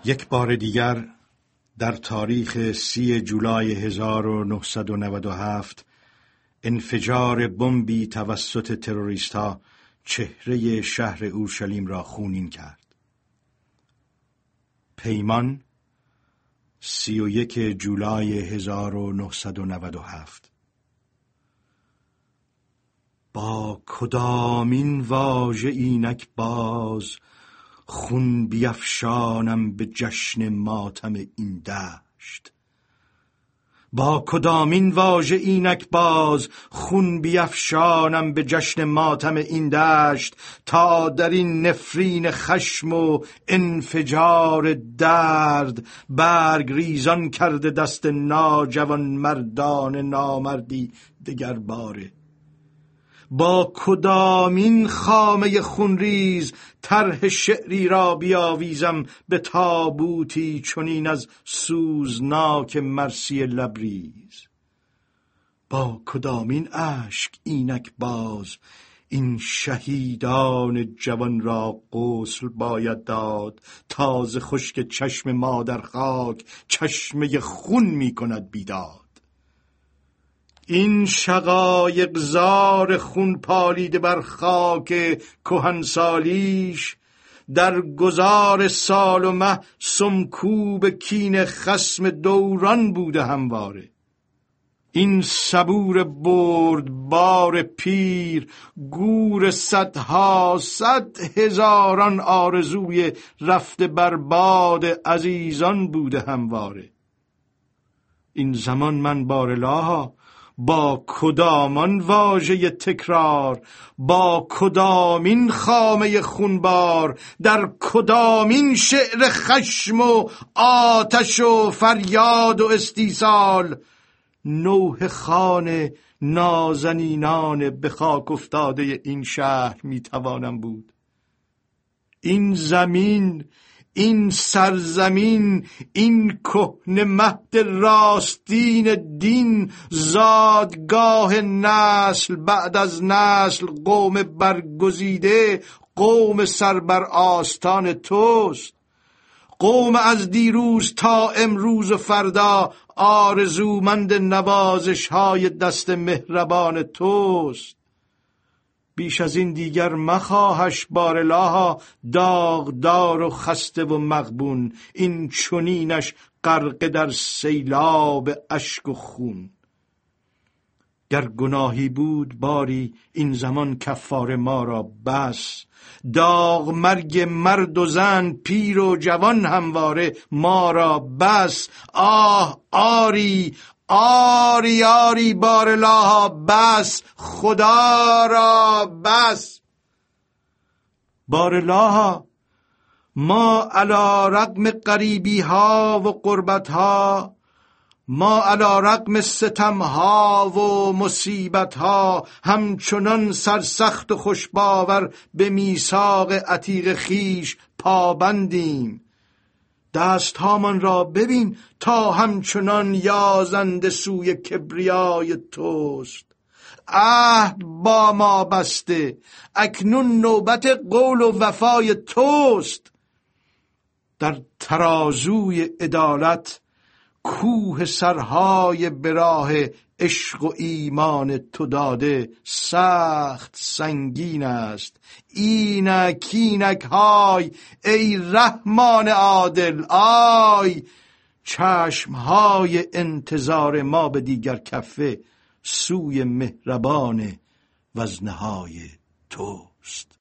یک بار دیگر در تاریخ 30 جولای 1997 انفجار بمبی توسط تروریست‌ها چهره شهر اورشلیم را خونین کرد. پیمان 31 جولای 1997. با کدامین واژه اینک باز خون بیفشانم به جشن ماتم این دشت. با کدامین واژه اینک باز خون بیفشانم به جشن ماتم این دشت، تا در این نفرین خشم و انفجار درد برگ ریزان کرده دست ناجوان مردان نامردی دگر باره. با کدامین خامه خونریز طرح شعری را بیاویزم به تابوتی چنین از سوزناک مرسی لبریز؟ با کدامین اشک اینک باز این شهیدان جوان را غسل باید داد، تازه خشک چشم ما در خاک چشمه خون می کند بیداد؟ این شقایق زار خون پالیده بر خاک کهنسالیش، در گذار سال و مه سمکوب کین خصم دوران بوده همواره. این صبور بردبار پیر گور صدها صد هزاران آرزوی رفته برباد عزیزان بوده همواره. این زمان من بارلاها با کدامان واژه تکرار، با کدامین خامه خونبار، در کدامین شعر خشم و آتش و فریاد و استیصال نوح خان نازنینان به خاک افتاده این شهر میتوانم بود؟ این زمین، این سرزمین، این کهنه مهد راستین دین، زادگاه نسل بعد از نسل، قوم برگزیده، قوم سر بر آستان توست. قوم از دیروز تا امروز و فردا آرزومند نوازش های دست مهربان توست. بیش از این دیگر مخواهش بارلاها، داغدار و خسته و مغبون، این چنینش غرق در سیلاب اشک و خون. گر گناهی بود باری این زمان کفاره ما را بس، داغ مرگ مرد و زن پیر و جوان همواره ما را بس. آه آری آری آری بارلاها بس، خدا را بس. بارلاها ما علی رغم غریبی ها و غربت ها، ما علی رغم ستم ها و مصیبت ها، همچنان سرسخت و خوشباور به میثاق عتیق خیش پابندیم. دست هامان را ببین تا همچنان یازنده سوی کبریای توست. عهد با ما بسته، اکنون نوبت قول و وفای توست. در ترازوی عدالت کوه سرهای براه عشق و ایمان تو داده سخت سنگین است. اینک اینک های ای رحمان عادل، آی چشمهای انتظار ما به دیگر کفه سوی مهربان وزنهای توست.